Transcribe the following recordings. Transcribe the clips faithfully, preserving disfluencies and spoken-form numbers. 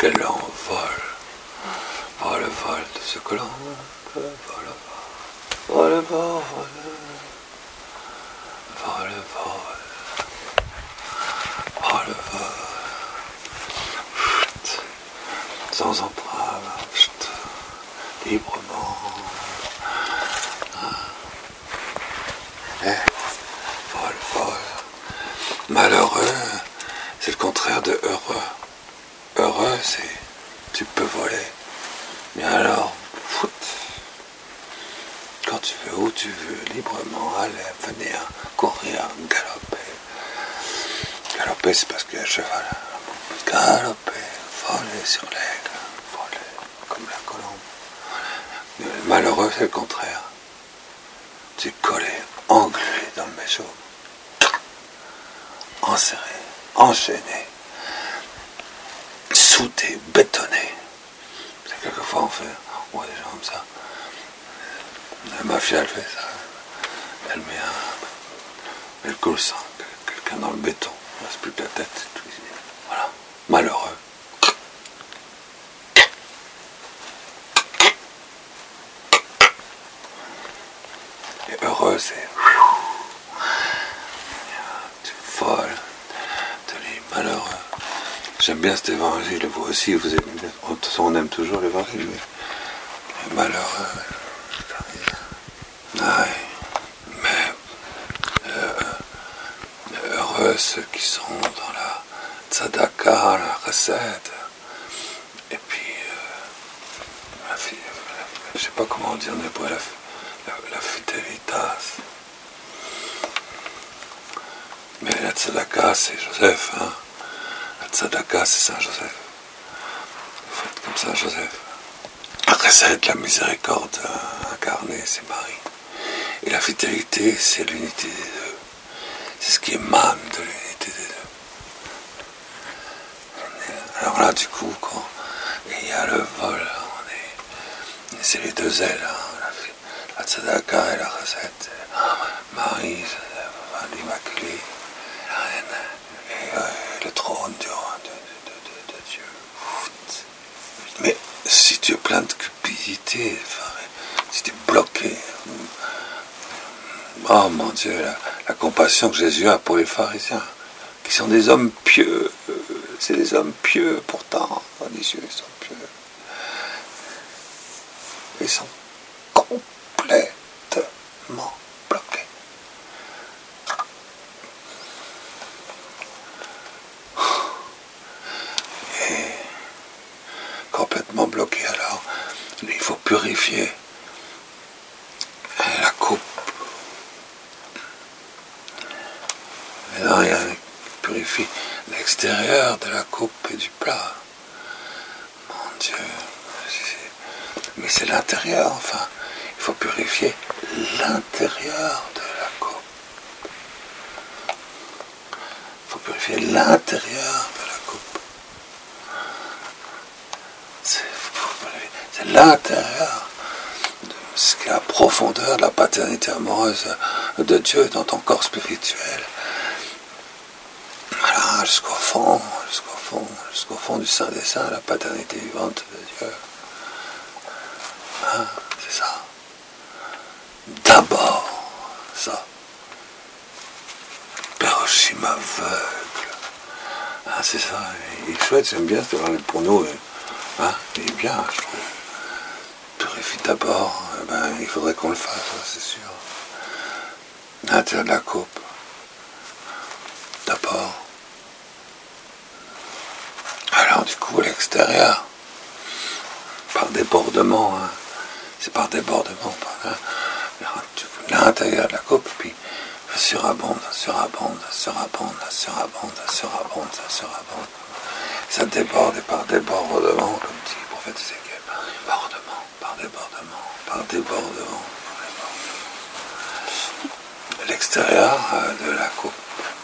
qu'elle envole. Vole, vole de ce que l'on peut, vole, vole, vole, vole, vole, vole, vole, sans entrave, librement. Eh, vole, vole. Malheureux, c'est le contraire de heureux. Heureux, c'est tu peux voler. Mais alors, foot, quand tu veux, où tu veux, librement, aller, venir, courir, galoper. Galoper, c'est parce qu'il y a un cheval. Galoper, voler sur l'aigle, voler comme la colombe. Mais le malheureux, c'est le contraire. Tu es collé, englué dans le méchant, enserré, enchaîné, soudé, bétonné. C'est quelquefois on fait, on voit des gens comme ça. La mafia, elle fait ça. Elle met un, elle coule ça, quelqu'un dans le béton. Il ne reste plus que la tête, c'est tout. Voilà, malheureux. Et heureux, c'est tu voles, tu es malheureux. J'aime bien cet évangile, vous aussi, vous aimez bien. De toute façon, on aime toujours l'évangile, mais les malheureux. Ouais, mais euh, heureux ceux qui sont dans la tzedaka, la recette, et puis euh, la, la, je sais pas comment dire en hébreu, la, la, la fidelitas. Mais la tzedaka, c'est Joseph, hein. La tzedaka, c'est Saint Joseph. Vous faites comme ça, Joseph. La recette, la miséricorde incarnée, c'est Marie. Et la fidélité, c'est l'unité des deux. C'est ce qui émane de l'unité des deux. Alors là, du coup, quand il y a le vol, on est, c'est les deux ailes, hein, la, la tzedaka et la recette. Marie, l'Immaculée, la reine, et euh, le trône du roi de, de, de, de Dieu. Mais si tu es plein de cupidité, si tu es bloqué, oh mon Dieu, la, la compassion que Jésus a pour les pharisiens, qui sont des hommes pieux, c'est des hommes pieux pourtant, religieux, ils sont pieux. Ils sont complètement bloqués. Et complètement bloqués, alors il faut purifier la coupe. Et là, il y a purifie l'extérieur de la coupe et du plat. Mon Dieu. Mais c'est l'intérieur, enfin. Il faut purifier l'intérieur de la coupe. Il faut purifier l'intérieur de la coupe. C'est, c'est l'intérieur. Ce qui est la profondeur de la paternité amoureuse de Dieu dans ton corps spirituel. Voilà, jusqu'au fond, jusqu'au fond, jusqu'au fond du Saint des Saints, la paternité vivante de Dieu. Hein, c'est ça. D'abord, ça. Pérochim aveugle. Hein, c'est ça. Il est chouette, j'aime bien, c'est vrai, pour nous. Hein, il est bien, je trouve. Purifie d'abord, eh ben, il faudrait qu'on le fasse, c'est sûr. L'intérieur de la coupe. D'abord. Alors du coup, à l'extérieur, par débordement, hein. C'est par débordement, par, hein. L'intérieur de la coupe, puis surabonde, surabonde, surabonde, surabonde, surabonde, surabonde. Ça déborde et par débordement, comme dit le prophète Ézéchiel, par débordement, par débordement, par débordement. L'extérieur de la coupe,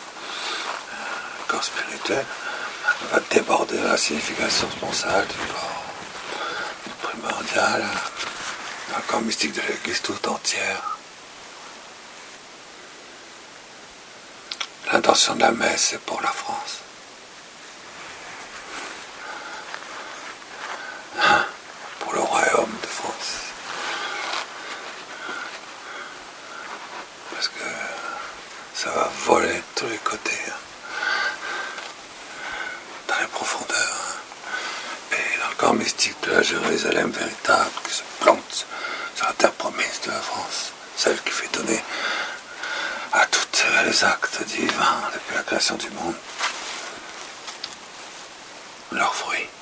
le corps spirituel, va déborder la signification sponsale du corps primordial, le corps mystique de l'Église tout entière. L'intention de la messe, c'est pour la France. parce que ça va voler de tous les côtés, dans les profondeurs, et dans le corps mystique de la Jérusalem véritable qui se plante sur la terre promise de la France, celle qui fait donner à tous les actes divins depuis la création du monde leurs fruits.